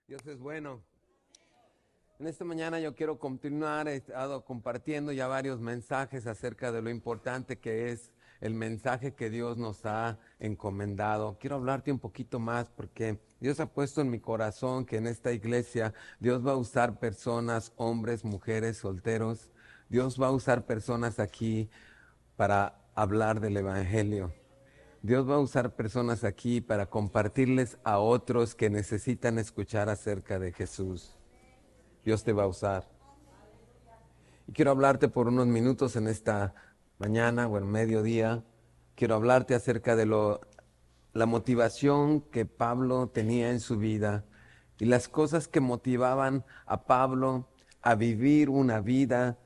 Dios es bueno. En esta mañana yo quiero continuar, he estado compartiendo ya varios mensajes acerca de lo importante que es el mensaje que Dios nos ha encomendado. Quiero hablarte un poquito más porque Dios ha puesto en mi corazón que en esta iglesia Dios va a usar personas, hombres, mujeres, solteros. Dios va a usar personas aquí para hablar del Evangelio. Dios va a usar personas aquí para compartirles a otros que necesitan escuchar acerca de Jesús. Dios te va a usar. Y quiero hablarte por unos minutos en esta mañana o en mediodía. Quiero hablarte acerca de la motivación que Pablo tenía en su vida y las cosas que motivaban a Pablo a vivir una vida,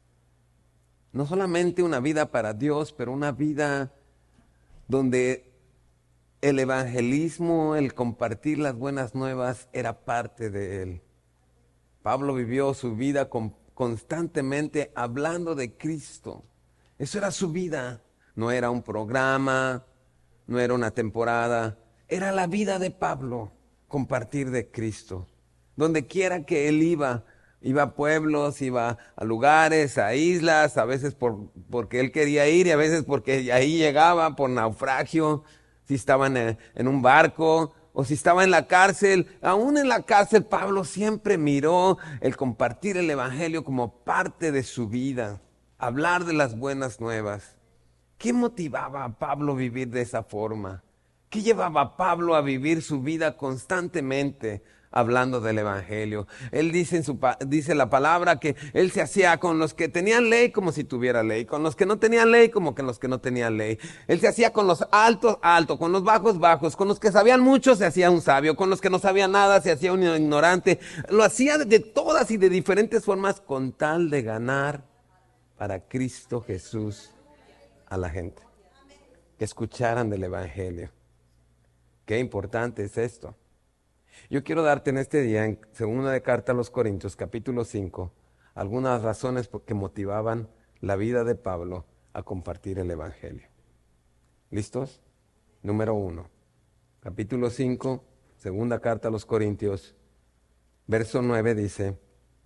no solamente una vida para Dios, pero una vida donde el evangelismo, el compartir las buenas nuevas era parte de él. Pablo vivió su vida constantemente hablando de Cristo. Eso era su vida. No era un programa, no era una temporada. Era la vida de Pablo, compartir de Cristo. Donde quiera que él iba a pueblos, iba a lugares, a islas, a veces porque él quería ir y a veces porque ahí llegaba por naufragio, si estaba en un barco o si estaba en la cárcel. Aún en la cárcel Pablo siempre miró el compartir el evangelio como parte de su vida, hablar de las buenas nuevas. ¿Qué motivaba a Pablo a vivir de esa forma? ¿Qué llevaba a Pablo a vivir su vida constantemente hablando del evangelio? Él dice la palabra que él se hacía con los que tenían ley como si tuviera ley, con los que no tenían ley como que los que no tenían ley. Él se hacía con los altos, alto, con los bajos, bajos, con los que sabían mucho se hacía un sabio, con los que no sabían nada se hacía un ignorante. Lo hacía de todas y de diferentes formas con tal de ganar para Cristo Jesús a la gente, que escucharan del evangelio. Qué importante es esto. Yo quiero darte en este día, en segunda de carta a los Corintios, capítulo 5, algunas razones que motivaban la vida de Pablo a compartir el evangelio. ¿Listos? Número 1, capítulo 5, segunda carta a los Corintios, verso 9 dice: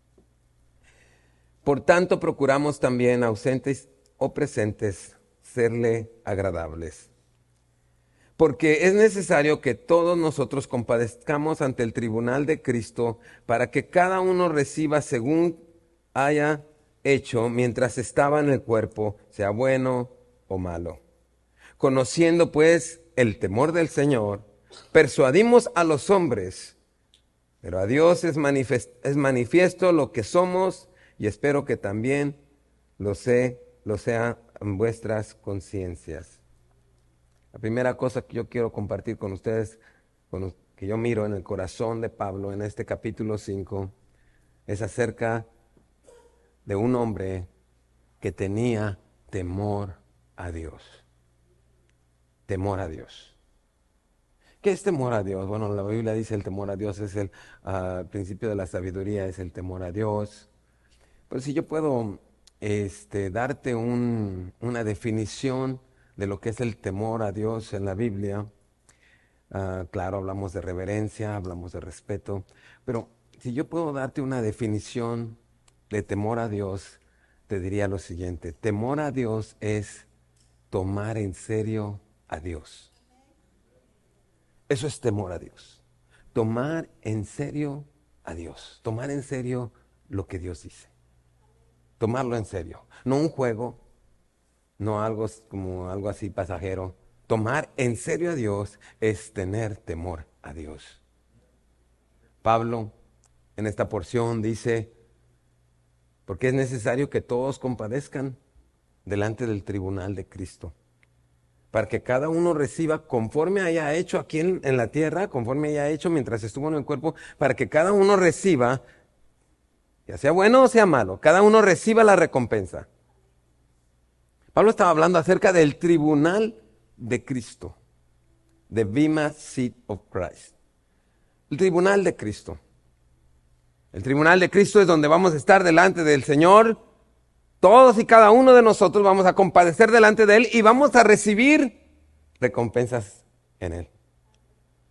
Por tanto procuramos también, ausentes o presentes, serle agradables. Porque es necesario que todos nosotros compadezcamos ante el tribunal de Cristo para que cada uno reciba según haya hecho mientras estaba en el cuerpo, sea bueno o malo. Conociendo pues el temor del Señor, persuadimos a los hombres, pero a Dios es manifiesto lo que somos y espero que también lo sea en vuestras conciencias. La primera cosa que yo quiero compartir con ustedes, que yo miro en el corazón de Pablo en este capítulo 5, es acerca de un hombre que tenía temor a Dios. Temor a Dios. ¿Qué es temor a Dios? Bueno, la Biblia dice el temor a Dios es el principio de la sabiduría, es el temor a Dios. Pero si yo puedo darte una definición de lo que es el temor a Dios en la Biblia. Claro, hablamos de reverencia, hablamos de respeto, pero si yo puedo darte una definición de temor a Dios, te diría lo siguiente: temor a Dios es tomar en serio a Dios. Eso es temor a Dios. Tomar en serio a Dios. Tomar en serio lo que Dios dice. Tomarlo en serio. No un juego, no algo como algo así pasajero. Tomar en serio a Dios es tener temor a Dios. Pablo en esta porción dice: porque es necesario que todos compadezcan delante del tribunal de Cristo, para que cada uno reciba conforme haya hecho aquí en la tierra, conforme haya hecho mientras estuvo en el cuerpo, para que cada uno reciba, ya sea bueno o sea malo, cada uno reciba la recompensa. Pablo estaba hablando acerca del tribunal de Cristo, the Bema Seat of Christ. El tribunal de Cristo. El tribunal de Cristo es donde vamos a estar delante del Señor. Todos y cada uno de nosotros vamos a compadecer delante de Él y vamos a recibir recompensas en Él.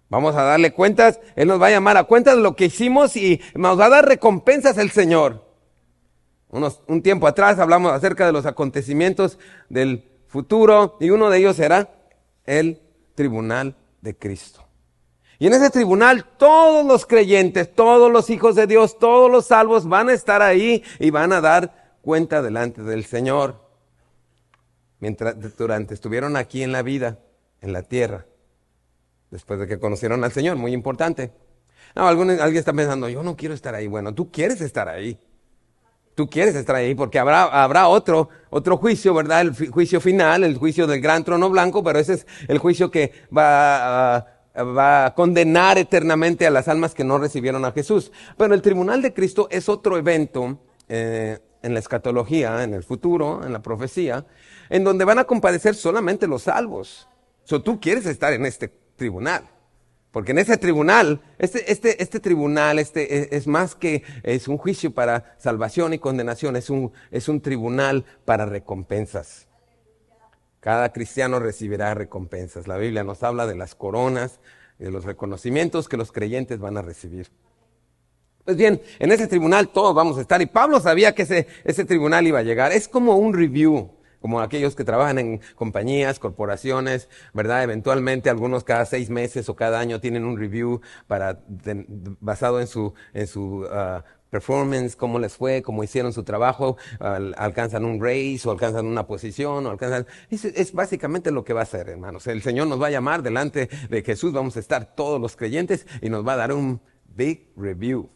Vamos a darle cuentas, Él nos va a llamar a cuentas de lo que hicimos y nos va a dar recompensas el Señor. Un tiempo atrás hablamos acerca de los acontecimientos del futuro y uno de ellos será el tribunal de Cristo. Y en ese tribunal todos los creyentes, todos los hijos de Dios, todos los salvos van a estar ahí y van a dar cuenta delante del Señor. Durante estuvieron aquí en la vida, en la tierra, después de que conocieron al Señor, muy importante. No, alguien está pensando, yo no quiero estar ahí. Bueno, tú quieres estar ahí. Tú quieres estar ahí porque habrá otro juicio, ¿verdad? El juicio final, el juicio del gran trono blanco, pero ese es el juicio que va a condenar eternamente a las almas que no recibieron a Jesús. Pero el tribunal de Cristo es otro evento en la escatología, en el futuro, en la profecía, en donde van a compadecer solamente los salvos. Tú quieres estar en este tribunal. Porque en ese tribunal, este tribunal es más que es un juicio para salvación y condenación, es un tribunal para recompensas. Cada cristiano recibirá recompensas. La Biblia nos habla de las coronas, de los reconocimientos que los creyentes van a recibir. Pues bien, en ese tribunal todos vamos a estar y Pablo sabía que ese tribunal iba a llegar. Es como un review. Como aquellos que trabajan en compañías, corporaciones, ¿verdad? Eventualmente algunos cada 6 meses o cada año tienen un review basado en su performance, cómo les fue, cómo hicieron su trabajo, alcanzan un raise o alcanzan una posición, es básicamente lo que va a hacer, hermanos. El Señor nos va a llamar delante de Jesús, vamos a estar todos los creyentes y nos va a dar un big review.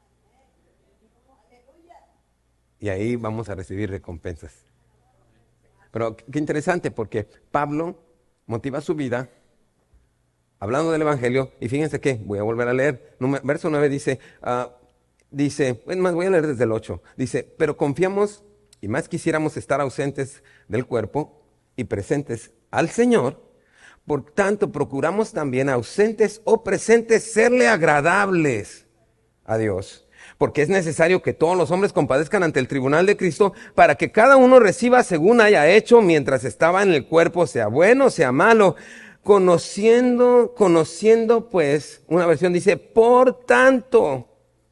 Y ahí vamos a recibir recompensas. Pero qué interesante, porque Pablo motiva su vida hablando del Evangelio, y fíjense que, voy a volver a leer, verso 9 dice, voy a leer desde el 8, dice, pero confiamos, y más quisiéramos estar ausentes del cuerpo y presentes al Señor, por tanto procuramos también ausentes o presentes serle agradables a Dios. Porque es necesario que todos los hombres compadezcan ante el tribunal de Cristo para que cada uno reciba según haya hecho mientras estaba en el cuerpo, sea bueno, sea malo. Conociendo pues, una versión dice, por tanto,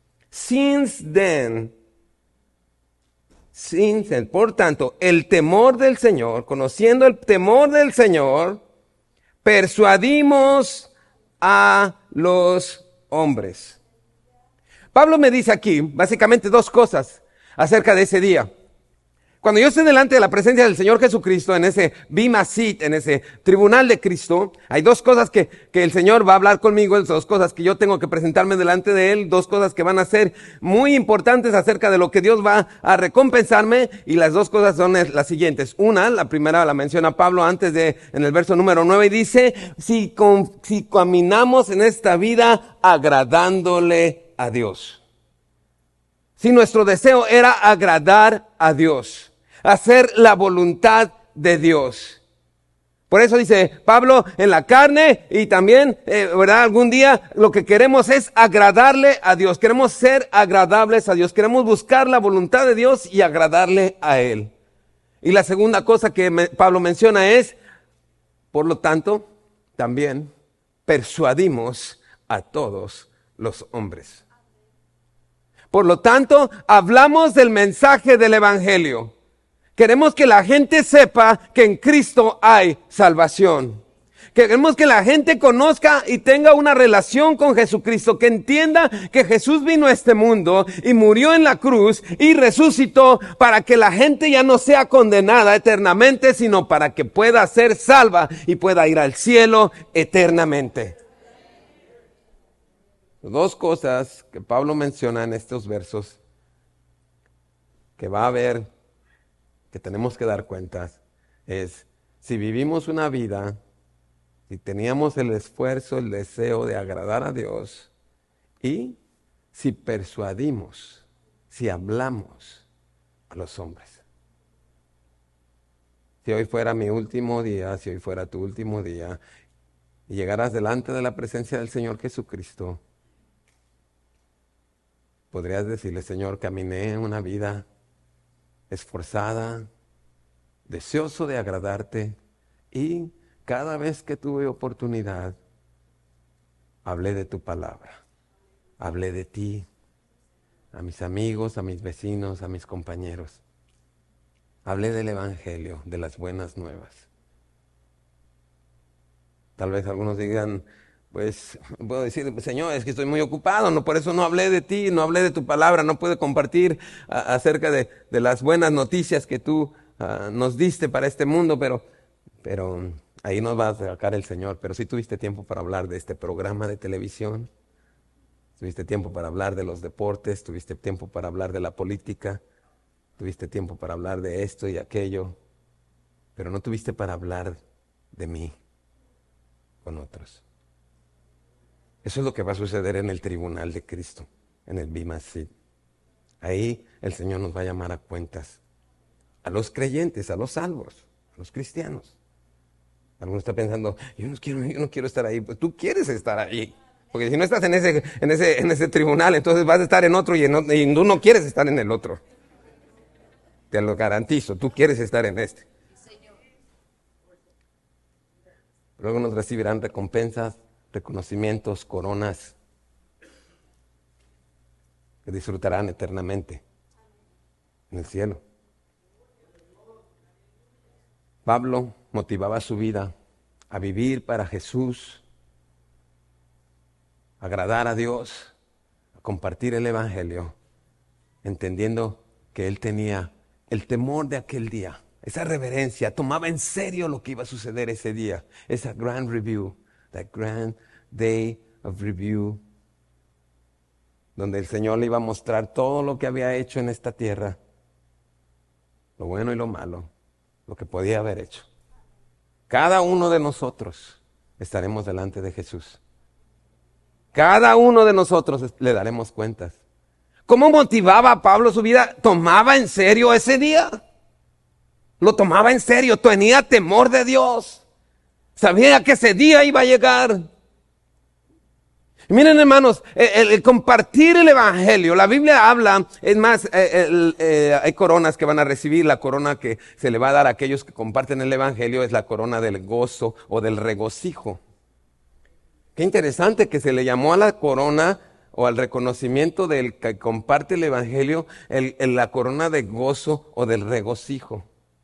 por tanto, el temor del Señor, conociendo el temor del Señor, persuadimos a los hombres. Pablo me dice aquí, básicamente 2 cosas acerca de ese día. Cuando yo esté delante de la presencia del Señor Jesucristo, en ese bema seat, en ese tribunal de Cristo, hay 2 cosas que el Señor va a hablar conmigo, 2 cosas que yo tengo que presentarme delante de Él, 2 cosas que van a ser muy importantes acerca de lo que Dios va a recompensarme, y las 2 cosas son las siguientes. La primera la menciona Pablo en el verso número 9, y dice, si caminamos en esta vida agradándole a Dios. Si nuestro deseo era agradar a Dios, hacer la voluntad de Dios. Por eso dice Pablo, en la carne y también, ¿verdad? Algún día lo que queremos es agradarle a Dios. Queremos ser agradables a Dios. Queremos buscar la voluntad de Dios y agradarle a Él. Y la segunda cosa que Pablo menciona es, por lo tanto, también persuadimos a todos los hombres. Por lo tanto, hablamos del mensaje del Evangelio. Queremos que la gente sepa que en Cristo hay salvación. Queremos que la gente conozca y tenga una relación con Jesucristo, que entienda que Jesús vino a este mundo y murió en la cruz y resucitó para que la gente ya no sea condenada eternamente, sino para que pueda ser salva y pueda ir al cielo eternamente. 2 cosas que Pablo menciona en estos versos que va a haber, que tenemos que dar cuentas, es si vivimos una vida, si teníamos el esfuerzo, el deseo de agradar a Dios, y si persuadimos, si hablamos a los hombres. Si hoy fuera mi último día, si hoy fuera tu último día, y llegaras delante de la presencia del Señor Jesucristo, podrías decirle, Señor, caminé una vida esforzada, deseoso de agradarte, y cada vez que tuve oportunidad, hablé de tu palabra, hablé de ti, a mis amigos, a mis vecinos, a mis compañeros. Hablé del Evangelio, de las buenas nuevas. Tal vez algunos digan, pues, puedo decir, Señor, es que estoy muy ocupado, no, por eso no hablé de ti, no hablé de tu palabra, no pude compartir acerca de las buenas noticias que tú nos diste para este mundo, pero ahí nos va a sacar el Señor. Pero sí tuviste tiempo para hablar de este programa de televisión, tuviste tiempo para hablar de los deportes, tuviste tiempo para hablar de la política, tuviste tiempo para hablar de esto y aquello, pero no tuviste para hablar de mí con otros. Eso es lo que va a suceder en el tribunal de Cristo, en el Bema Seat. Ahí el Señor nos va a llamar a cuentas, a los creyentes, a los salvos, a los cristianos. Algunos están pensando, yo no quiero estar ahí. Pues tú quieres estar ahí, porque si no estás en ese tribunal, entonces vas a estar en otro y tú no quieres estar en el otro. Te lo garantizo, tú quieres estar en este. Luego nos recibirán recompensas, reconocimientos, coronas que disfrutarán eternamente en el cielo. Pablo motivaba su vida a vivir para Jesús, a agradar a Dios, a compartir el Evangelio, entendiendo que él tenía el temor de aquel día, esa reverencia, tomaba en serio lo que iba a suceder ese día, esa grand review, that grand day of review, donde el Señor le iba a mostrar todo lo que había hecho en esta tierra, lo bueno y lo malo, lo que podía haber hecho. Cada uno de nosotros estaremos delante de Jesús. Cada uno de nosotros le daremos cuentas. ¿Cómo motivaba a Pablo su vida? ¿Tomaba en serio ese día? Lo tomaba en serio, tenía temor de Dios. Sabía que ese día iba a llegar. Y miren, hermanos, el compartir el Evangelio, la Biblia habla, es más, hay coronas que van a recibir. La corona que se le va a dar a aquellos que comparten el Evangelio es la corona del gozo o del regocijo. Qué interesante que se le llamó a la corona o al reconocimiento del que comparte el Evangelio la corona de gozo o del regocijo.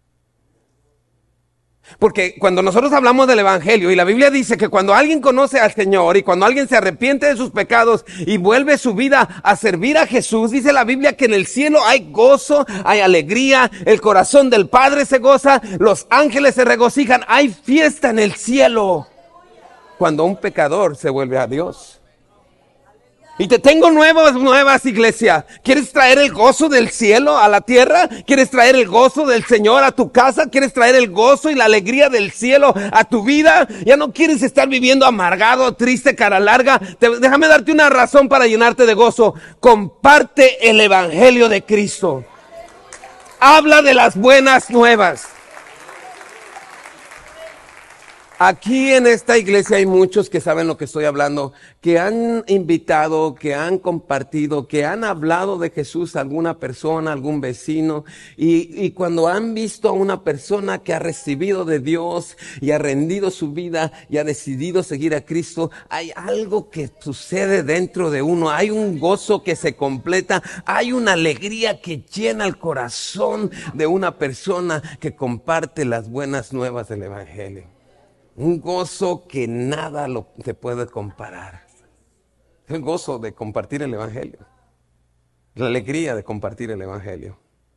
Porque cuando nosotros hablamos del Evangelio, y la Biblia dice que cuando alguien conoce al Señor y cuando alguien se arrepiente de sus pecados y vuelve su vida a servir a Jesús, dice la Biblia que en el cielo hay gozo, hay alegría, el corazón del Padre se goza, los ángeles se regocijan, hay fiesta en el cielo cuando un pecador se vuelve a Dios. Y te tengo nuevas, iglesia. ¿Quieres traer el gozo del cielo a la tierra? ¿Quieres traer el gozo del Señor a tu casa? ¿Quieres traer el gozo y la alegría del cielo a tu vida? ¿Ya no quieres estar viviendo amargado, triste, cara larga? Déjame darte una razón para llenarte de gozo. Comparte el Evangelio de Cristo. Habla de las buenas nuevas. Aquí en esta iglesia hay muchos que saben lo que estoy hablando, que han invitado, que han compartido, que han hablado de Jesús a alguna persona, algún vecino, y cuando han visto a una persona que ha recibido de Dios y ha rendido su vida y ha decidido seguir a Cristo, hay algo que sucede dentro de uno, hay un gozo que se completa, hay una alegría que llena el corazón de una persona que comparte las buenas nuevas del Evangelio. Un gozo que nada se puede comparar. El gozo de compartir el Evangelio. La alegría de compartir el Evangelio.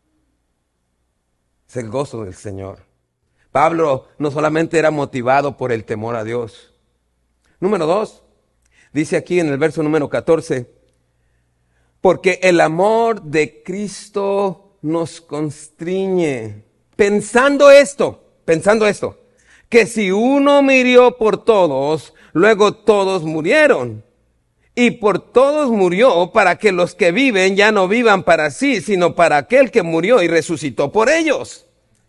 Es el gozo del Señor. Pablo no solamente era motivado por el temor a Dios. Número 2, dice aquí en el verso número 14, porque el amor de Cristo nos constriñe. Pensando esto, que si uno murió por todos, luego todos murieron. Y por todos murió para que los que viven ya no vivan para sí, sino para aquel que murió y resucitó por ellos.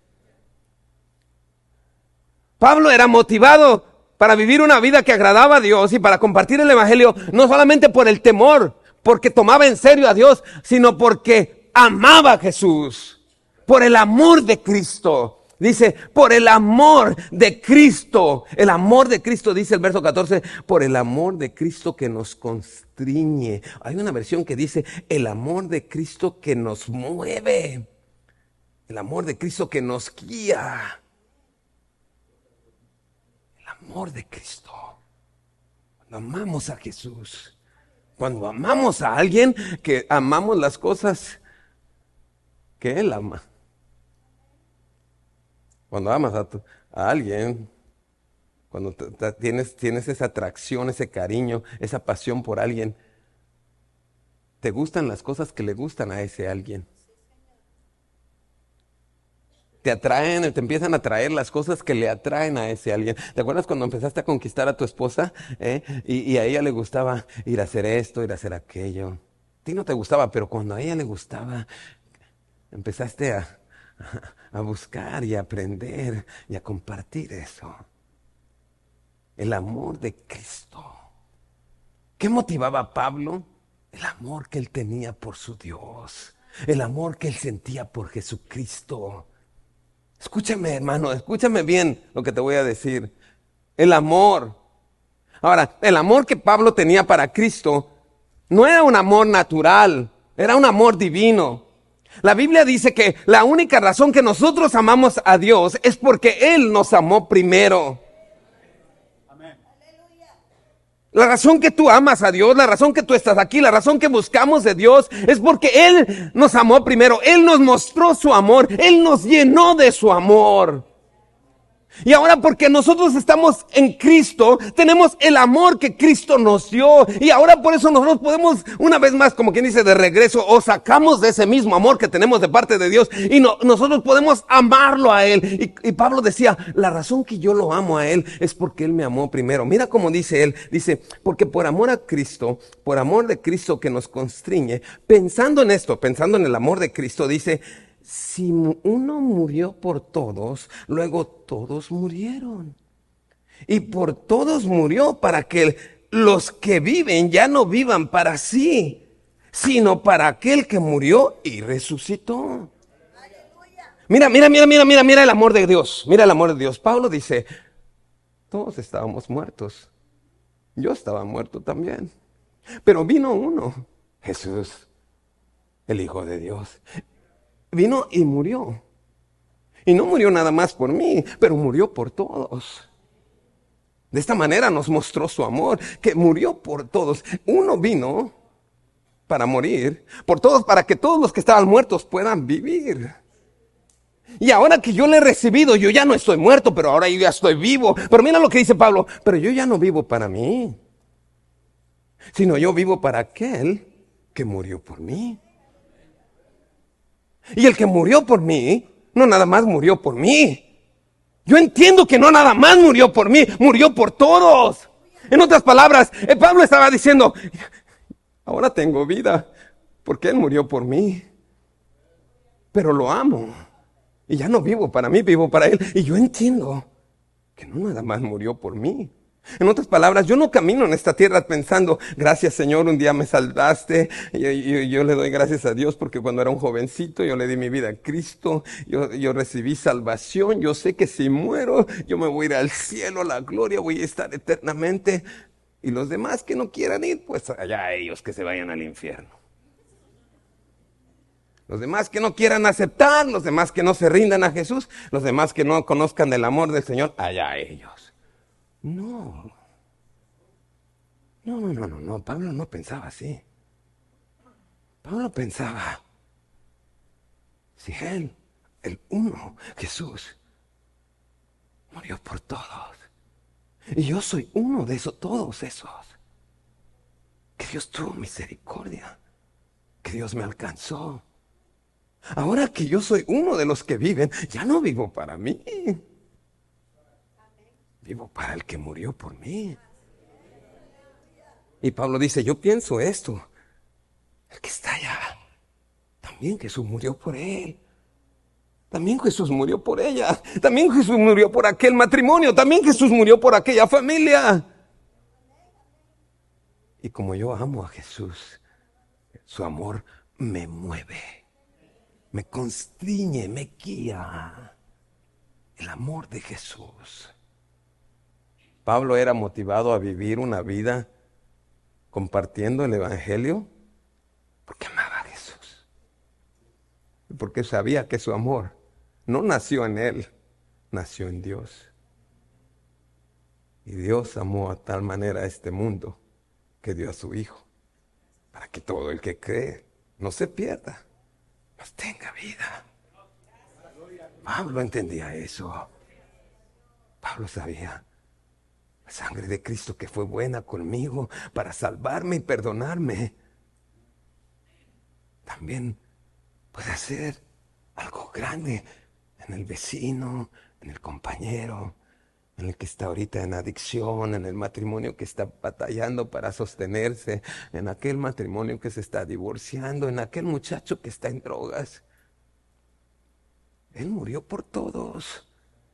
Pablo era motivado para vivir una vida que agradaba a Dios y para compartir el Evangelio, no solamente por el temor, porque tomaba en serio a Dios, sino porque amaba a Jesús, por el amor de Cristo. Dice, por el amor de Cristo. El amor de Cristo, dice el verso 14, por el amor de Cristo que nos constriñe. Hay una versión que dice, el amor de Cristo que nos mueve. El amor de Cristo que nos guía. El amor de Cristo. Cuando amamos a Jesús, cuando amamos a alguien, que amamos las cosas que Él ama. Cuando amas a alguien, cuando tienes esa atracción, ese cariño, esa pasión por alguien, te gustan las cosas que le gustan a ese alguien. Te atraen, te empiezan a atraer las cosas que le atraen a ese alguien. ¿Te acuerdas cuando empezaste a conquistar a tu esposa? Y a ella le gustaba ir a hacer esto, ir a hacer aquello. A ti no te gustaba, pero cuando a ella le gustaba, empezaste a buscar y a aprender y a compartir eso. El amor de Cristo. ¿Qué motivaba a Pablo? El amor que él tenía por su Dios. El amor que él sentía por Jesucristo. Escúchame, hermano, escúchame bien lo que te voy a decir. El amor. Ahora, el amor que Pablo tenía para Cristo no era un amor natural, era un amor divino. La Biblia dice que la única razón que nosotros amamos a Dios es porque Él nos amó primero. La razón que tú amas a Dios, la razón que tú estás aquí, la razón que buscamos de Dios es porque Él nos amó primero. Él nos mostró su amor, Él nos llenó de su amor. Y ahora porque nosotros estamos en Cristo, tenemos el amor que Cristo nos dio. Y ahora por eso nosotros podemos, una vez más, como quien dice, de regreso, o sacamos de ese mismo amor que tenemos de parte de Dios. Y nosotros podemos amarlo a Él. Y Pablo decía, la razón que yo lo amo a Él es porque Él me amó primero. Mira cómo dice él, dice, porque por amor a Cristo, por amor de Cristo que nos constriñe, pensando en esto, pensando en el amor de Cristo, dice, si uno murió por todos, luego todos murieron. Y por todos murió para que los que viven ya no vivan para sí, sino para aquel que murió y resucitó. Mira el amor de Dios. Mira el amor de Dios. Pablo dice, todos estábamos muertos. Yo estaba muerto también. Pero vino uno, Jesús, el Hijo de Dios. Vino y murió. Y no murió nada más por mí, pero murió por todos. De esta manera nos mostró su amor, que murió por todos. Uno vino para morir por todos, para que todos los que estaban muertos puedan vivir. Y ahora que yo le he recibido, yo ya no estoy muerto, pero ahora yo ya estoy vivo. Pero mira lo que dice Pablo, pero yo ya no vivo para mí, sino yo vivo para aquel que murió por mí. Y el que murió por mí, no nada más murió por mí. Yo entiendo que no nada más murió por mí, murió por todos. En otras palabras, Pablo estaba diciendo, ahora tengo vida, porque Él murió por mí. Pero lo amo. Y ya no vivo para mí, vivo para Él. Y yo entiendo que no nada más murió por mí. En otras palabras, yo no camino en esta tierra pensando, gracias Señor, un día me salvaste. Yo le doy gracias a Dios porque cuando era un jovencito yo le di mi vida a Cristo. Yo recibí salvación. Yo sé que si muero, yo me voy a ir al cielo, a la gloria, voy a estar eternamente. Y los demás que no quieran ir, pues allá ellos que se vayan al infierno. Los demás que no quieran aceptar, los demás que no se rindan a Jesús, los demás que no conozcan el amor del Señor, allá ellos. No, Pablo no pensaba así. Pablo pensaba, si Él, el uno, Jesús, murió por todos, y yo soy uno de esos, todos esos, que Dios tuvo misericordia, que Dios me alcanzó. Ahora que yo soy uno de los que viven, ya no vivo para mí. Vivo para el que murió por mí. Y Pablo dice, yo pienso esto. El que está allá, también Jesús murió por él. También Jesús murió por ella. También Jesús murió por aquel matrimonio. También Jesús murió por aquella familia. Y como yo amo a Jesús, su amor me mueve, me constriñe, me guía. El amor de Jesús. Pablo era motivado a vivir una vida compartiendo el Evangelio porque amaba a Jesús. Y porque sabía que su amor no nació en él, nació en Dios. Y Dios amó a tal manera a este mundo que dio a su Hijo, para que todo el que cree no se pierda, mas tenga vida. Pablo entendía eso. Pablo sabía: la sangre de Cristo que fue buena conmigo para salvarme y perdonarme, también puede hacer algo grande en el vecino, en el compañero, en el que está ahorita en adicción, en el matrimonio que está batallando para sostenerse, en aquel matrimonio que se está divorciando, en aquel muchacho que está en drogas. Él murió por todos.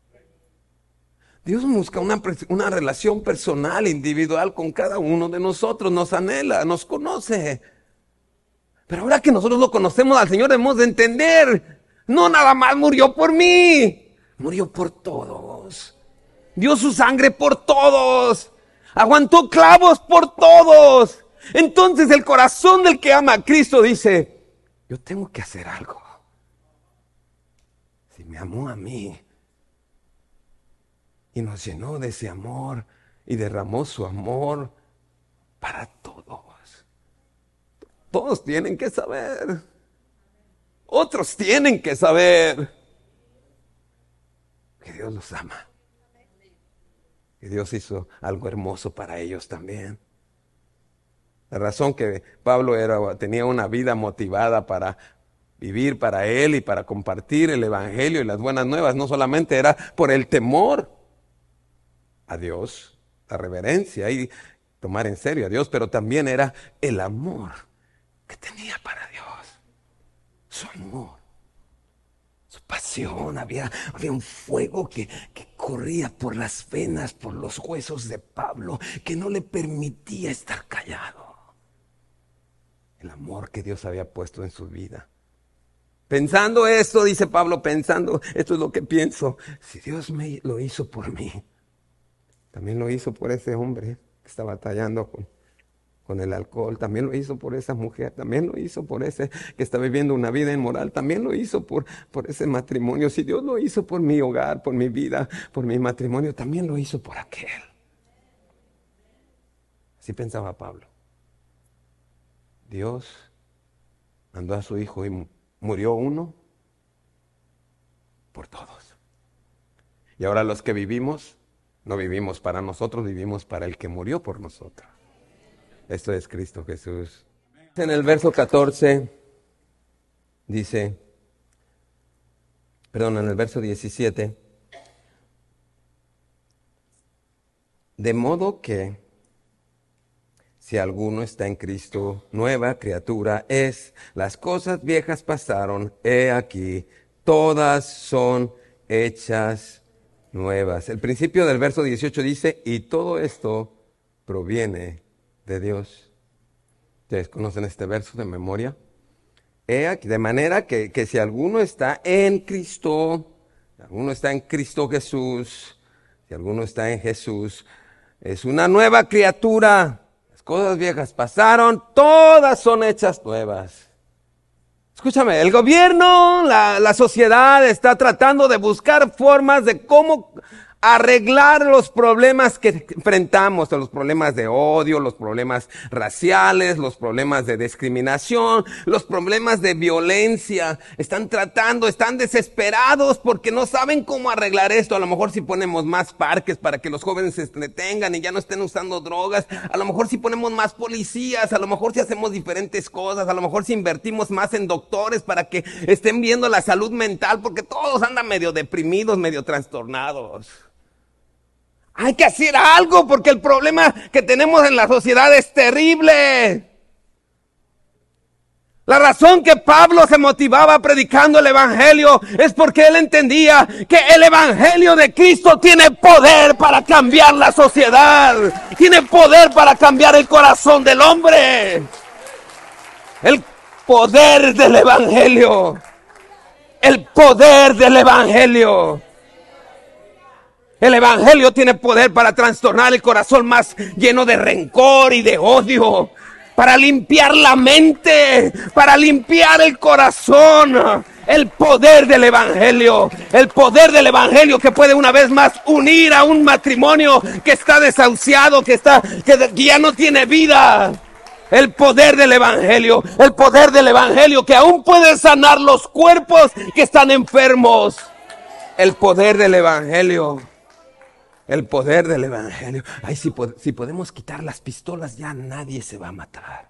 Dios busca una relación personal, individual con cada uno de nosotros. Nos anhela, nos conoce. Pero ahora que nosotros lo conocemos al Señor, debemos de entender: no nada más murió por mí, murió por todos. Dio su sangre por todos. Aguantó clavos por todos. Entonces el corazón del que ama a Cristo dice: yo tengo que hacer algo. Si me amó a mí y nos llenó de ese amor y derramó su amor para todos, todos tienen que saber. Otros tienen que saber que Dios los ama, que Dios hizo algo hermoso para ellos también. La razón que Pablo tenía una vida motivada para vivir para Él y para compartir el Evangelio y las buenas nuevas, no solamente era por el temor a Dios, la reverencia y tomar en serio a Dios, pero también era el amor que tenía para Dios. Su amor, su pasión, había un fuego que corría por las venas, por los huesos de Pablo, que no le permitía estar callado. El amor que Dios había puesto en su vida. Pensando esto, dice Pablo, esto es lo que pienso: si Dios me lo hizo por mí, también lo hizo por ese hombre que está batallando con el alcohol, también lo hizo por esa mujer, también lo hizo por ese que está viviendo una vida inmoral, también lo hizo por ese matrimonio. Si Dios lo hizo por mi hogar, por mi vida, por mi matrimonio, también lo hizo por aquel. Así pensaba Pablo. Dios mandó a su Hijo y murió uno por todos. Y ahora los que vivimos, no vivimos para nosotros, vivimos para el que murió por nosotros. Esto es Cristo Jesús. En el verso 14 dice, en el verso 17, de modo que si alguno está en Cristo, nueva criatura es. Las cosas viejas pasaron, he aquí, todas son hechas nuevas. El principio del verso 18 dice, y todo esto proviene de Dios. ¿Ustedes conocen este verso de memoria? He aquí, de manera que si alguno está en Cristo, si alguno está en Cristo Jesús, si alguno está en Jesús, es una nueva criatura. Cosas viejas pasaron, todas son hechas nuevas. Escúchame, el gobierno, la sociedad está tratando de buscar formas de cómo arreglar los problemas que enfrentamos, los problemas de odio, los problemas raciales, los problemas de discriminación, los problemas de violencia. Están desesperados porque no saben cómo arreglar esto. A lo mejor si ponemos más parques para que los jóvenes se entretengan y ya no estén usando drogas, a lo mejor si ponemos más policías, a lo mejor si hacemos diferentes cosas, a lo mejor si invertimos más en doctores para que estén viendo la salud mental, porque todos andan medio deprimidos, medio trastornados. Hay que hacer algo porque el problema que tenemos en la sociedad es terrible. La razón que Pablo se motivaba predicando el Evangelio es porque él entendía que el Evangelio de Cristo tiene poder para cambiar la sociedad. Tiene poder para cambiar el corazón del hombre. El poder del Evangelio. El poder del Evangelio. El evangelio tiene poder para trastornar el corazón más lleno de rencor y de odio, para limpiar la mente, para limpiar el corazón. El poder del evangelio que puede una vez más unir a un matrimonio que está desahuciado, que ya no tiene vida. El poder del evangelio que aún puede sanar los cuerpos que están enfermos. El poder del evangelio. Ay, si podemos quitar las pistolas, ya nadie se va a matar.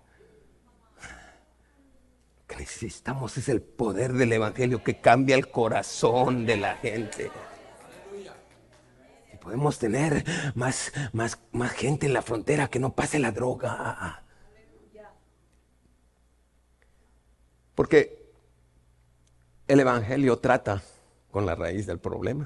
Lo que necesitamos es el poder del evangelio que cambia el corazón de la gente. Y podemos tener más gente en la frontera que no pase la droga. Porque el evangelio trata con la raíz del problema.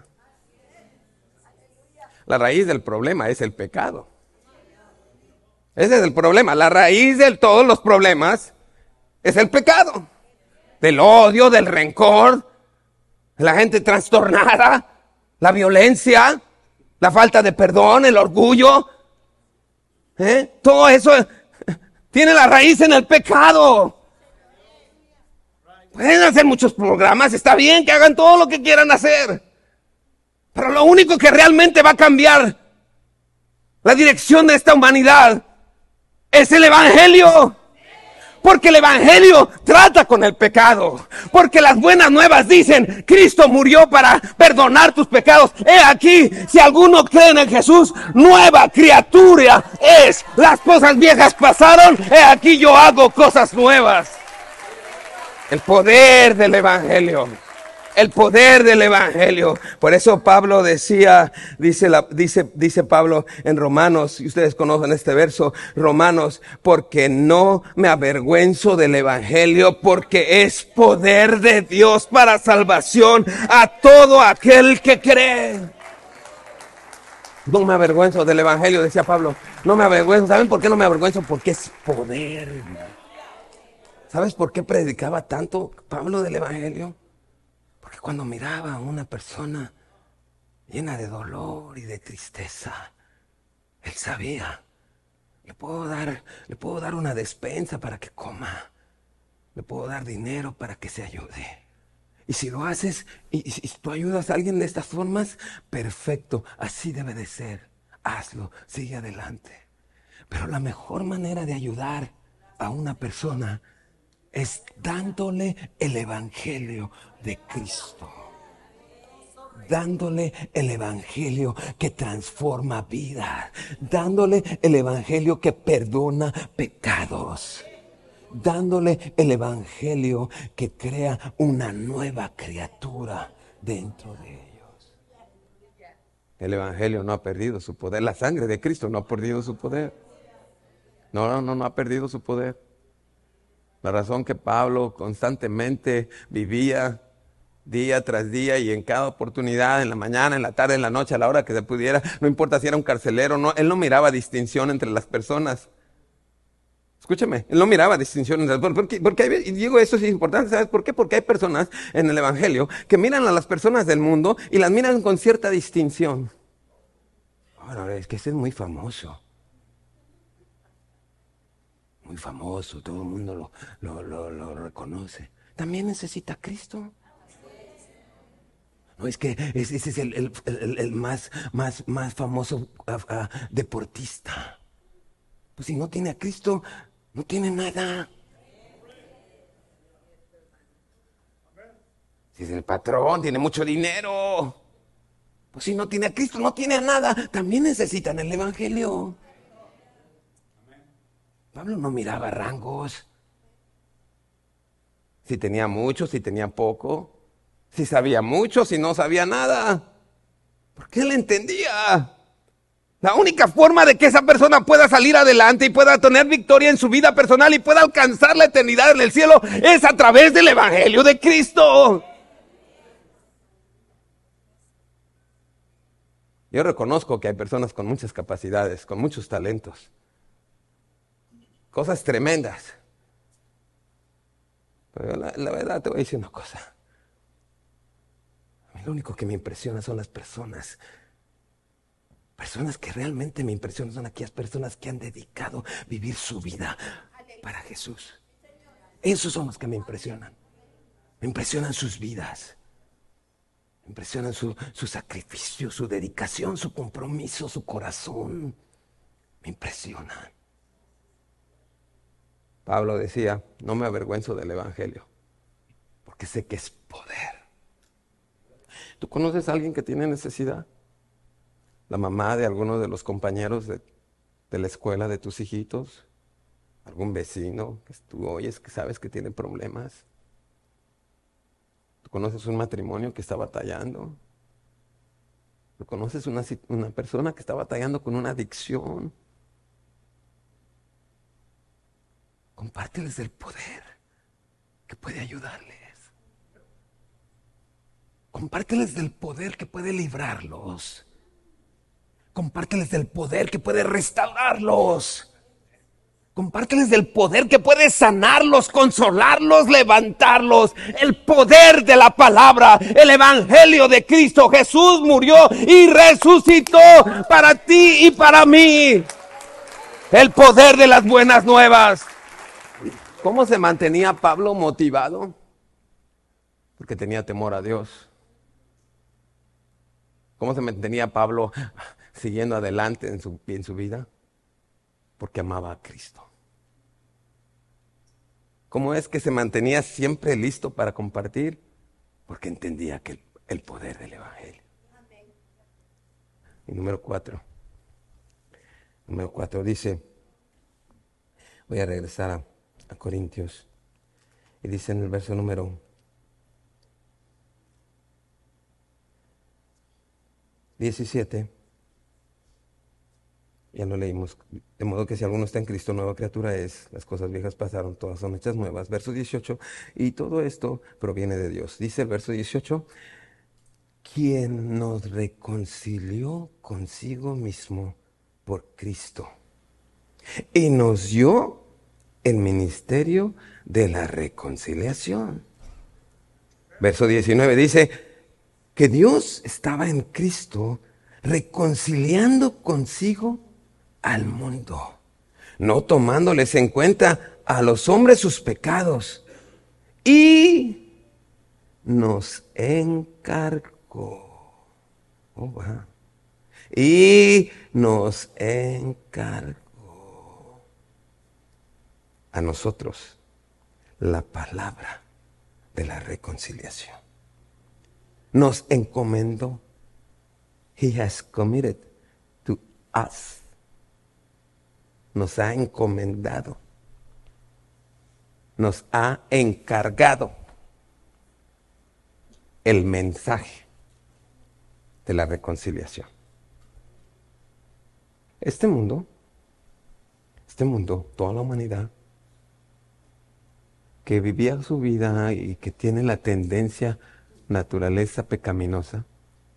La raíz del problema es el pecado. Ese es el problema. La raíz de todos los problemas es el pecado. Del odio, del rencor, la gente trastornada, la violencia, la falta de perdón, el orgullo. Todo eso tiene la raíz en el pecado. Pueden hacer muchos programas, está bien que hagan todo lo que quieran hacer. Pero lo único que realmente va a cambiar la dirección de esta humanidad es el evangelio. Porque el evangelio trata con el pecado. Porque las buenas nuevas dicen, Cristo murió para perdonar tus pecados. He aquí, si alguno cree en Jesús, nueva criatura es. Las cosas viejas pasaron, he aquí yo hago cosas nuevas. El poder del evangelio. El poder del evangelio. Por eso Pablo dice Pablo en Romanos, y ustedes conocen este verso, Romanos, porque no me avergüenzo del evangelio, porque es poder de Dios para salvación a todo aquel que cree. No me avergüenzo del evangelio, decía Pablo. No me avergüenzo. ¿Saben por qué no me avergüenzo? Porque es poder. ¿Sabes por qué predicaba tanto Pablo del evangelio? Porque cuando miraba a una persona llena de dolor y de tristeza, él sabía, le puedo dar una despensa para que coma, le puedo dar dinero para que se ayude. Y si lo haces, y si tú ayudas a alguien de estas formas, perfecto, así debe de ser. Hazlo, sigue adelante. Pero la mejor manera de ayudar a una persona es dándole el evangelio de Cristo. Dándole el evangelio que transforma vidas. Dándole el evangelio que perdona pecados. Dándole el evangelio que crea una nueva criatura dentro de ellos. El evangelio no ha perdido su poder. La sangre de Cristo no ha perdido su poder. No ha perdido su poder. La razón que Pablo constantemente vivía día tras día y en cada oportunidad, en la mañana, en la tarde, en la noche, a la hora que se pudiera, no importa si era un carcelero, no, él no miraba distinción entre las personas. Escúchame, él no miraba distinción entre las personas. Porque y digo, eso es importante, ¿sabes por qué? Porque hay personas en el evangelio que miran a las personas del mundo y las miran con cierta distinción. Ahora, es que ese es muy famoso. Muy famoso, todo el mundo lo reconoce. También necesita a Cristo. No, es que ese es el más famoso deportista. Pues si no tiene a Cristo, no tiene nada. Si es el patrón, tiene mucho dinero. Pues si no tiene a Cristo, no tiene nada. También necesitan el evangelio. Pablo no miraba rangos. Si tenía mucho, si tenía poco. Si sabía mucho, si no sabía nada. Porque él entendía. La única forma de que esa persona pueda salir adelante y pueda tener victoria en su vida personal y pueda alcanzar la eternidad en el cielo es a través del evangelio de Cristo. Yo reconozco que hay personas con muchas capacidades, con muchos talentos. Cosas tremendas. Pero la verdad te voy a decir una cosa. A mí lo único que me impresiona son las personas Personas que realmente me impresionan son aquellas personas que han dedicado vivir su vida para Jesús. Esos son los que me impresionan. Me impresionan sus vidas. Me impresionan su sacrificio, su dedicación, su compromiso, su corazón. Me impresionan. Pablo decía, no me avergüenzo del Evangelio, porque sé que es poder. ¿Tú conoces a alguien que tiene necesidad? La mamá de alguno de los compañeros de la escuela de tus hijitos, algún vecino que tú oyes que sabes que tiene problemas. ¿Tú conoces un matrimonio que está batallando? ¿Tú conoces una persona que está batallando con una adicción? Compárteles del poder que puede ayudarles. Compárteles del poder que puede librarlos. Compárteles del poder que puede restaurarlos. Compárteles del poder que puede sanarlos, consolarlos, levantarlos. El poder de la palabra, el evangelio de Cristo. Jesús murió y resucitó para ti y para mí. El poder de las buenas nuevas. ¿Cómo se mantenía Pablo motivado? Porque tenía temor a Dios. ¿Cómo se mantenía Pablo siguiendo adelante en su vida? Porque amaba a Cristo. ¿Cómo es que se mantenía siempre listo para compartir? Porque entendía que el poder del Evangelio. Y número 4 dice, voy a regresar a Corintios, y dice en el verso número 17, ya lo leímos, de modo que si alguno está en Cristo, nueva criatura es, las cosas viejas pasaron, todas son hechas nuevas. Verso 18, y todo esto proviene de Dios. Dice el verso 18, quien nos reconcilió consigo mismo por Cristo y nos dio el ministerio de la reconciliación. Verso 19 dice que Dios estaba en Cristo reconciliando consigo al mundo, no tomándoles en cuenta a los hombres sus pecados, y nos encargó. Oh, wow. Y nos encargó a nosotros la palabra de la reconciliación. Nos encomendó. He has committed to us. Nos ha encomendado. Nos ha encargado el mensaje de la reconciliación. Este mundo, toda la humanidad, que vivía su vida y que tiene la tendencia, naturaleza pecaminosa,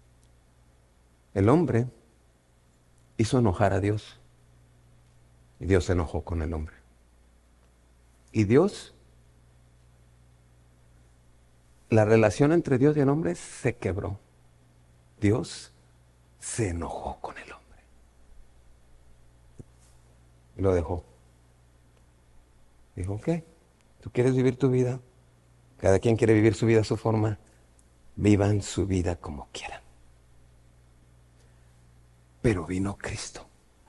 el hombre hizo enojar a Dios. Y Dios se enojó con el hombre. Y Dios, la relación entre Dios y el hombre se quebró. Dios se enojó con el hombre. Y lo dejó. Dijo, ok, tú quieres vivir tu vida. Cada quien quiere vivir su vida a su forma. Vivan su vida como quieran. Pero vino Cristo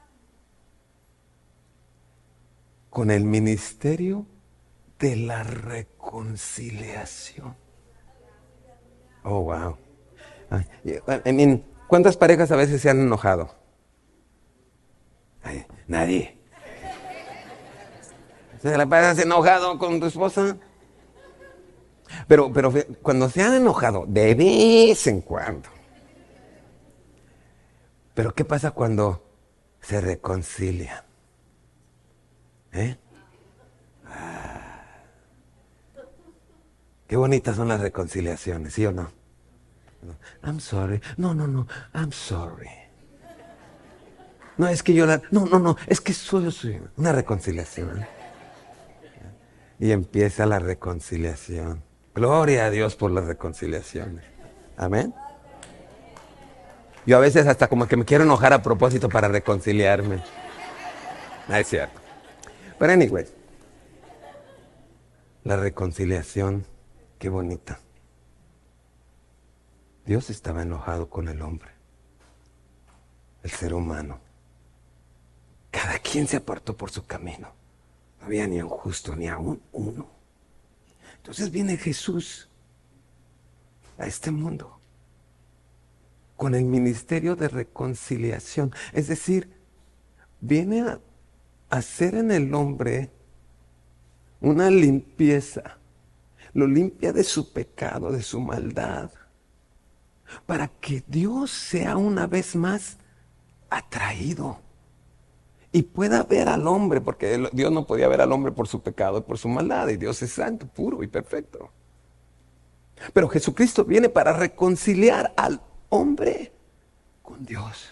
con el ministerio de la reconciliación. Oh, wow. ¿Cuántas parejas a veces se han enojado? Nadie. ¿Se la pasas enojado con tu esposa? Pero cuando se han enojado, de vez en cuando. Pero ¿qué pasa cuando se reconcilian? Qué bonitas son las reconciliaciones, ¿sí o no? I'm sorry. No, I'm sorry. No, es que yo No, es que soy una reconciliación. Y empieza la reconciliación. Gloria a Dios por las reconciliaciones. Amén. Yo a veces hasta como que me quiero enojar a propósito para reconciliarme. No es cierto. Pero anyway, la reconciliación, qué bonita. Dios estaba enojado con el hombre, el ser humano. Cada quien se apartó por su camino. No había ni un justo, ni aún uno. Entonces viene Jesús a este mundo con el ministerio de reconciliación. Es decir, viene a hacer en el hombre una limpieza. Lo limpia de su pecado, de su maldad, para que Dios sea una vez más atraído y pueda ver al hombre, porque Dios no podía ver al hombre por su pecado y por su maldad, y Dios es santo, puro y perfecto. Pero Jesucristo viene para reconciliar al hombre con Dios.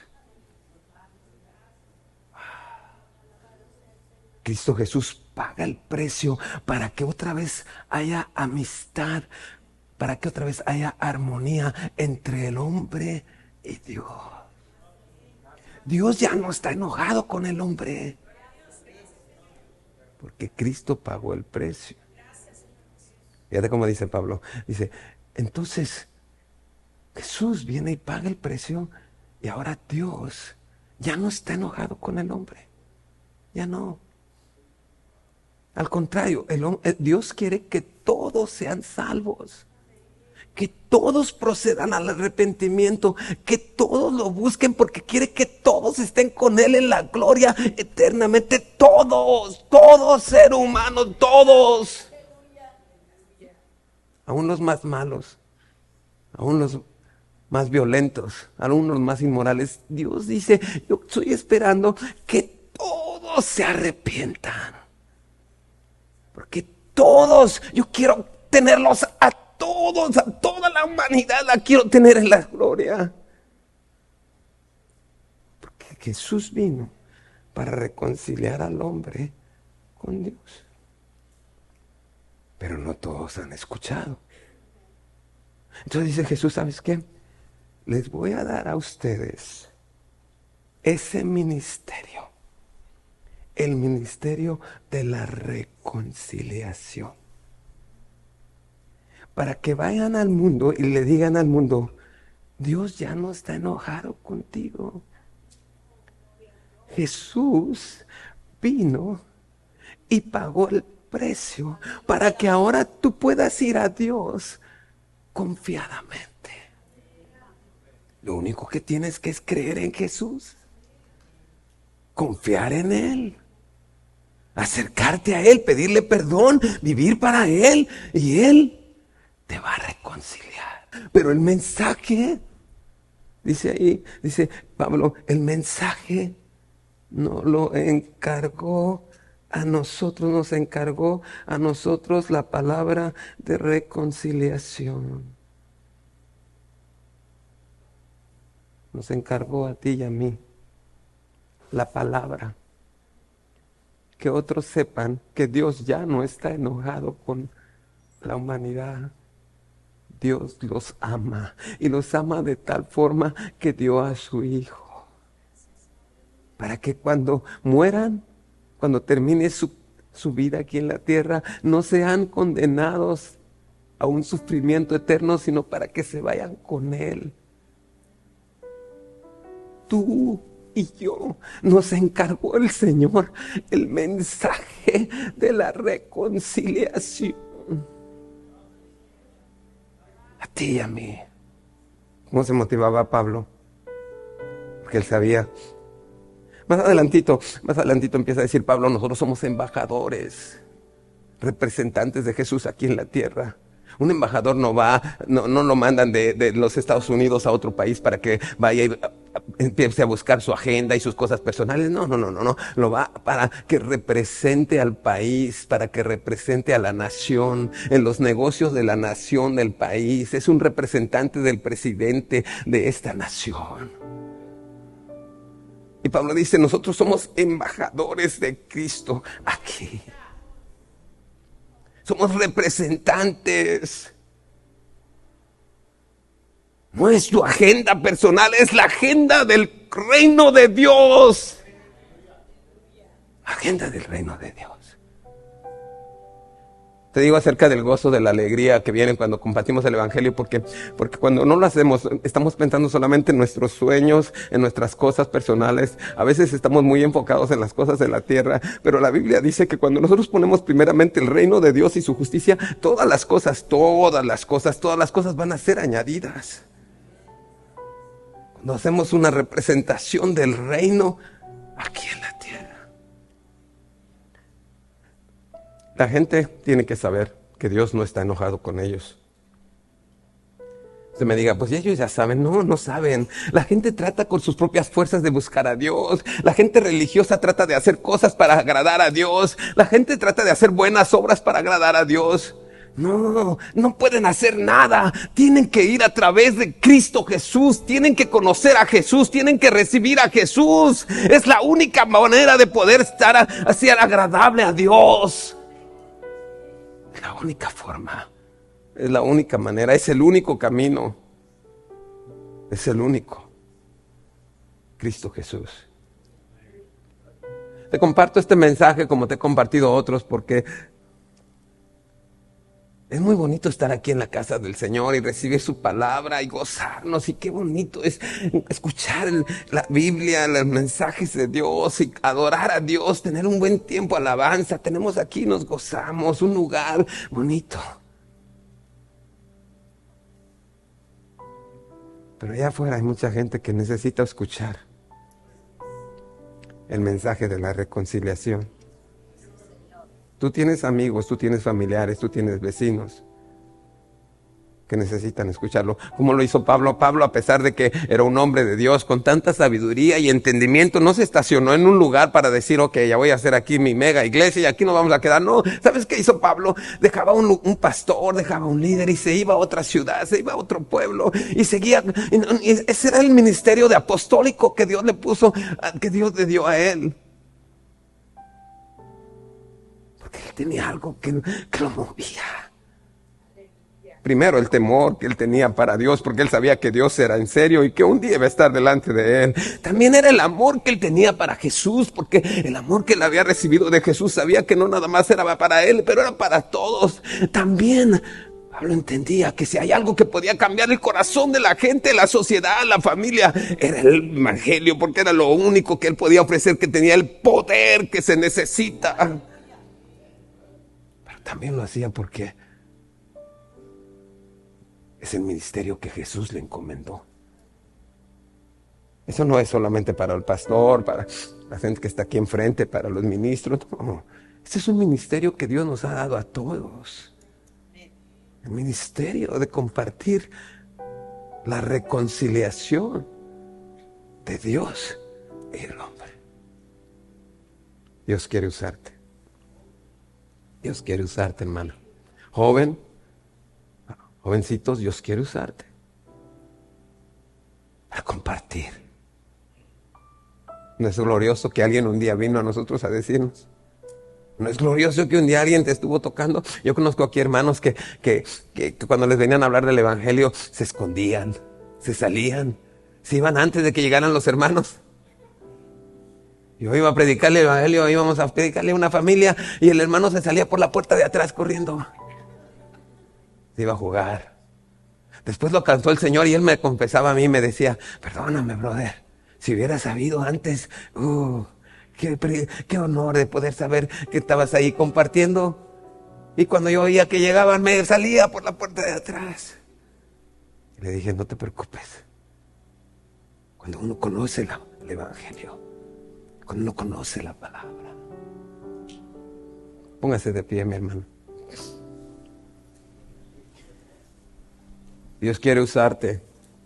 Cristo Jesús paga el precio para que otra vez haya amistad, para que otra vez haya armonía entre el hombre y Dios. Dios ya no está enojado con el hombre, porque Cristo pagó el precio. Fíjate cómo dice Pablo. Dice, entonces Jesús viene y paga el precio y ahora Dios ya no está enojado con el hombre. Ya no. Al contrario, Dios quiere que todos sean salvos. Que todos procedan al arrepentimiento, que todos lo busquen porque quiere que todos estén con Él en la gloria eternamente. Todos ser humanos, todos. Aún los más malos, aún los más violentos, aún los más inmorales. Dios dice, yo estoy esperando que todos se arrepientan. Porque todos, yo quiero tenerlos a todos, a toda la humanidad la quiero tener en la gloria. Porque Jesús vino para reconciliar al hombre con Dios. Pero no todos han escuchado. Entonces dice Jesús, ¿sabes qué? Les voy a dar a ustedes ese ministerio. El ministerio de la reconciliación. Para que vayan al mundo y le digan al mundo, Dios ya no está enojado contigo. Jesús vino y pagó el precio para que ahora tú puedas ir a Dios confiadamente. Lo único que tienes que es creer en Jesús, confiar en Él, acercarte a Él, pedirle perdón, vivir para Él, y Él te va a reconciliar. Pero el mensaje, dice ahí, dice Pablo, el mensaje no lo encargó a nosotros, nos encargó a nosotros la palabra de reconciliación. Nos encargó a ti y a mí la palabra. Que otros sepan que Dios ya no está enojado con la humanidad. Dios los ama y los ama de tal forma que dio a su Hijo. Para que cuando mueran, cuando termine su vida aquí en la tierra, no sean condenados a un sufrimiento eterno, sino para que se vayan con Él. Tú y yo, nos encargó el Señor el mensaje de la reconciliación. A ti y a mí. ¿Cómo se motivaba Pablo? Porque él sabía. Más adelantito empieza a decir Pablo, nosotros somos embajadores, representantes de Jesús aquí en la tierra. Un embajador no lo mandan de los Estados Unidos a otro país para que vaya y empiece a buscar su agenda y sus cosas personales. No. Lo va para que represente al país, para que represente a la nación, en los negocios de la nación, del país. Es un representante del presidente de esta nación. Y Pablo dice, nosotros somos embajadores de Cristo aquí. Somos representantes. No es tu agenda personal, es la agenda del reino de Dios. Agenda del reino de Dios. Te digo acerca del gozo, de la alegría que viene cuando compartimos el evangelio, porque cuando no lo hacemos, estamos pensando solamente en nuestros sueños, en nuestras cosas personales. A veces estamos muy enfocados en las cosas de la tierra, pero la Biblia dice que cuando nosotros ponemos primeramente el reino de Dios y su justicia, todas las cosas van a ser añadidas. Cuando hacemos una representación del reino aquí en la tierra. La gente tiene que saber que Dios no está enojado con ellos. Usted me diga, pues ellos ya saben. No, no saben. La gente trata con sus propias fuerzas de buscar a Dios. La gente religiosa trata de hacer cosas para agradar a Dios. La gente trata de hacer buenas obras para agradar a Dios. No, no pueden hacer nada. Tienen que ir a través de Cristo Jesús. Tienen que conocer a Jesús. Tienen que recibir a Jesús. Es la única manera de poder estar así agradable a Dios. Es la única forma. Es la única manera. Es el único camino. Es el único. Cristo Jesús. Te comparto este mensaje como te he compartido otros porque es muy bonito estar aquí en la casa del Señor y recibir su palabra y gozarnos. Y qué bonito es escuchar la Biblia, los mensajes de Dios y adorar a Dios, tener un buen tiempo, alabanza. Tenemos aquí, nos gozamos, un lugar bonito. Pero allá afuera hay mucha gente que necesita escuchar el mensaje de la reconciliación. Tú tienes amigos, tú tienes familiares, tú tienes vecinos que necesitan escucharlo. Como lo hizo Pablo. Pablo, a pesar de que era un hombre de Dios con tanta sabiduría y entendimiento, no se estacionó en un lugar para decir, ok, ya voy a hacer aquí mi mega iglesia y aquí nos vamos a quedar. No, ¿sabes qué hizo Pablo? Dejaba un pastor, dejaba un líder y se iba a otra ciudad, se iba a otro pueblo y seguía. Y ese era el ministerio de apostólico que Dios le puso, que Dios le dio a él. Porque él tenía algo que lo movía. Primero el temor que él tenía para Dios, porque él sabía que Dios era en serio y que un día iba a estar delante de él. También era el amor que él tenía para Jesús, porque el amor que él había recibido de Jesús sabía que no nada más era para él, pero era para todos. También Pablo entendía que si hay algo que podía cambiar el corazón de la gente, la sociedad, la familia, era el evangelio, porque era lo único que él podía ofrecer, que tenía el poder que se necesita. También lo hacía porque es el ministerio que Jesús le encomendó. Eso no es solamente para el pastor, para la gente que está aquí enfrente, para los ministros. No, este es un ministerio que Dios nos ha dado a todos. El ministerio de compartir la reconciliación de Dios y el hombre. Dios quiere usarte. Dios quiere usarte, hermano. Jovencitos, Dios quiere usarte para compartir. ¿No es glorioso que alguien un día vino a nosotros a decirnos? ¿No es glorioso que un día alguien te estuvo tocando? Yo conozco aquí hermanos que cuando les venían a hablar del evangelio se escondían, se salían, se iban antes de que llegaran los hermanos. Yo iba a predicarle el evangelio, íbamos a predicarle a una familia y el hermano se salía por la puerta de atrás corriendo. Se iba a jugar. Después lo alcanzó el Señor y él me confesaba a mí, me decía, perdóname, brother, si hubiera sabido antes, qué honor de poder saber que estabas ahí compartiendo. Y cuando yo oía que llegaban, me salía por la puerta de atrás. Y le dije, no te preocupes. Cuando uno conoce el evangelio, cuando uno conoce la palabra. Póngase de pie, mi hermano. Dios quiere usarte.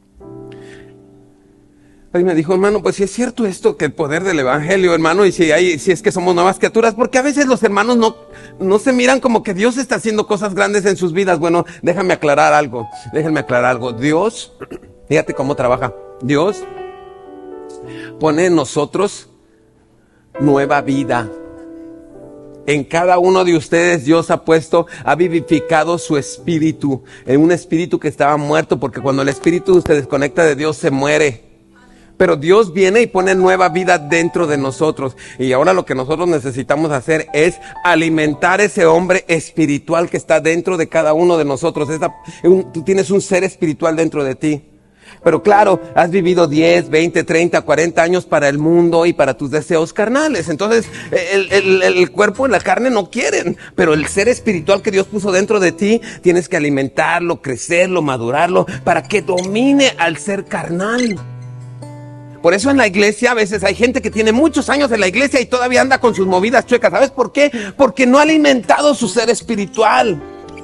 Ahí me dijo, hermano, pues si es cierto esto, que el poder del evangelio, hermano, y si es que somos nuevas criaturas, porque a veces los hermanos no se miran como que Dios está haciendo cosas grandes en sus vidas. Bueno, déjenme aclarar algo. Dios, fíjate cómo trabaja. Dios pone en nosotros nueva vida. En cada uno de ustedes Dios ha vivificado su espíritu, en un espíritu que estaba muerto, porque cuando el espíritu se desconecta de Dios se muere. Pero Dios viene y pone nueva vida dentro de nosotros. Y ahora lo que nosotros necesitamos hacer es alimentar ese hombre espiritual que está dentro de cada uno de nosotros. Tú tienes un ser espiritual dentro de ti. Pero claro, has vivido 10, 20, 30, 40 años para el mundo y para tus deseos carnales. Entonces, el cuerpo y la carne no quieren. Pero el ser espiritual que Dios puso dentro de ti, tienes que alimentarlo, crecerlo, madurarlo, para que domine al ser carnal. Por eso en la iglesia a veces hay gente que tiene muchos años en la iglesia y todavía anda con sus movidas chuecas. ¿Sabes por qué? Porque no ha alimentado su ser espiritual.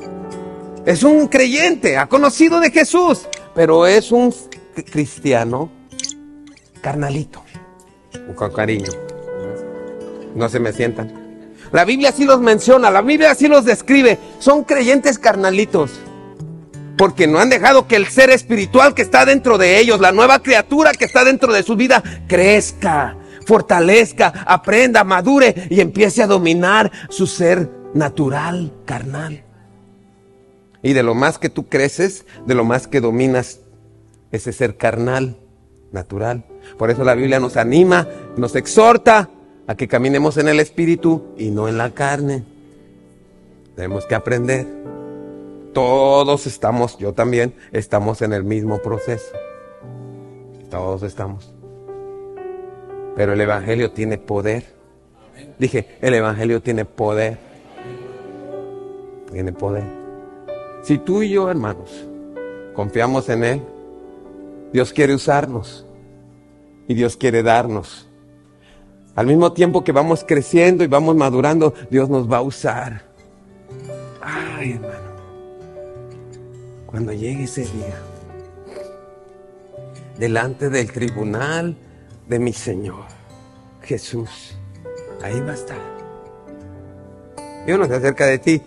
Es un creyente, ha conocido de Jesús, pero es un cristiano carnalito, con cariño. No se me sientan. La Biblia sí los menciona, la Biblia sí los describe. Son creyentes carnalitos, porque no han dejado que el ser espiritual que está dentro de ellos, la nueva criatura que está dentro de su vida, crezca, fortalezca, aprenda, madure y empiece a dominar su ser natural, carnal. Y de lo más que tú creces, de lo más que dominas ese ser carnal, natural. Por eso la Biblia nos anima, nos exhorta a que caminemos en el espíritu y no en la carne. Tenemos que aprender. Todos estamos, yo también, estamos en el mismo proceso. Todos estamos. Pero el Evangelio tiene poder. Dije, el Evangelio tiene poder. Tiene poder. Si tú y yo, hermanos, confiamos en Él, Dios quiere usarnos y Dios quiere darnos. Al mismo tiempo que vamos creciendo y vamos madurando, Dios nos va a usar. Ay, hermano, cuando llegue ese día, delante del tribunal de mi Señor, Jesús, ahí va a estar. Yo no sé acerca de ti.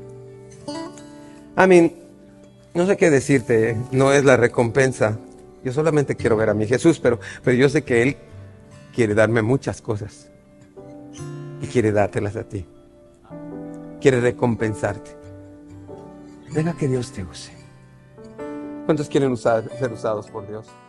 No sé qué decirte, no es la recompensa. Yo solamente quiero ver a mi Jesús, pero yo sé que Él quiere darme muchas cosas. Y quiere dártelas a ti. Quiere recompensarte. Deja que Dios te use. ¿Cuántos quieren ser usados por Dios?